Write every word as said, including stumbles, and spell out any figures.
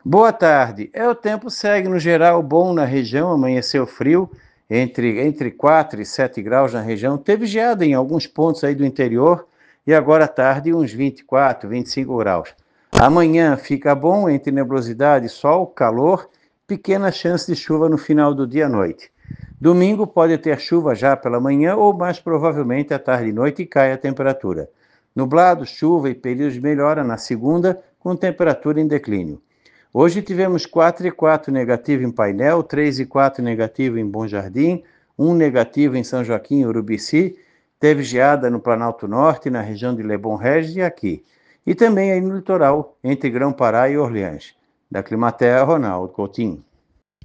Boa tarde. É, o tempo segue no geral bom na região, amanheceu frio, entre, entre quatro e sete graus na região. Teve geada em alguns pontos aí do interior e agora à tarde uns vinte e quatro, vinte e cinco graus. Amanhã fica bom, entre nebulosidade, sol, calor, pequena chance de chuva no final do dia à noite. Domingo pode ter chuva já pela manhã ou mais provavelmente à tarde e noite e cai a temperatura. Nublado, chuva e períodos de melhora na segunda, com temperatura em declínio. Hoje tivemos quatro e quatro negativo em Painel, três e quatro negativo em Bom Jardim, um negativo em São Joaquim e Urubici, teve geada no Planalto Norte, na região de Lebon Regis e aqui. E também aí no litoral, entre Grão-Pará e Orleans. Da Climaterra, Ronaldo Coutinho.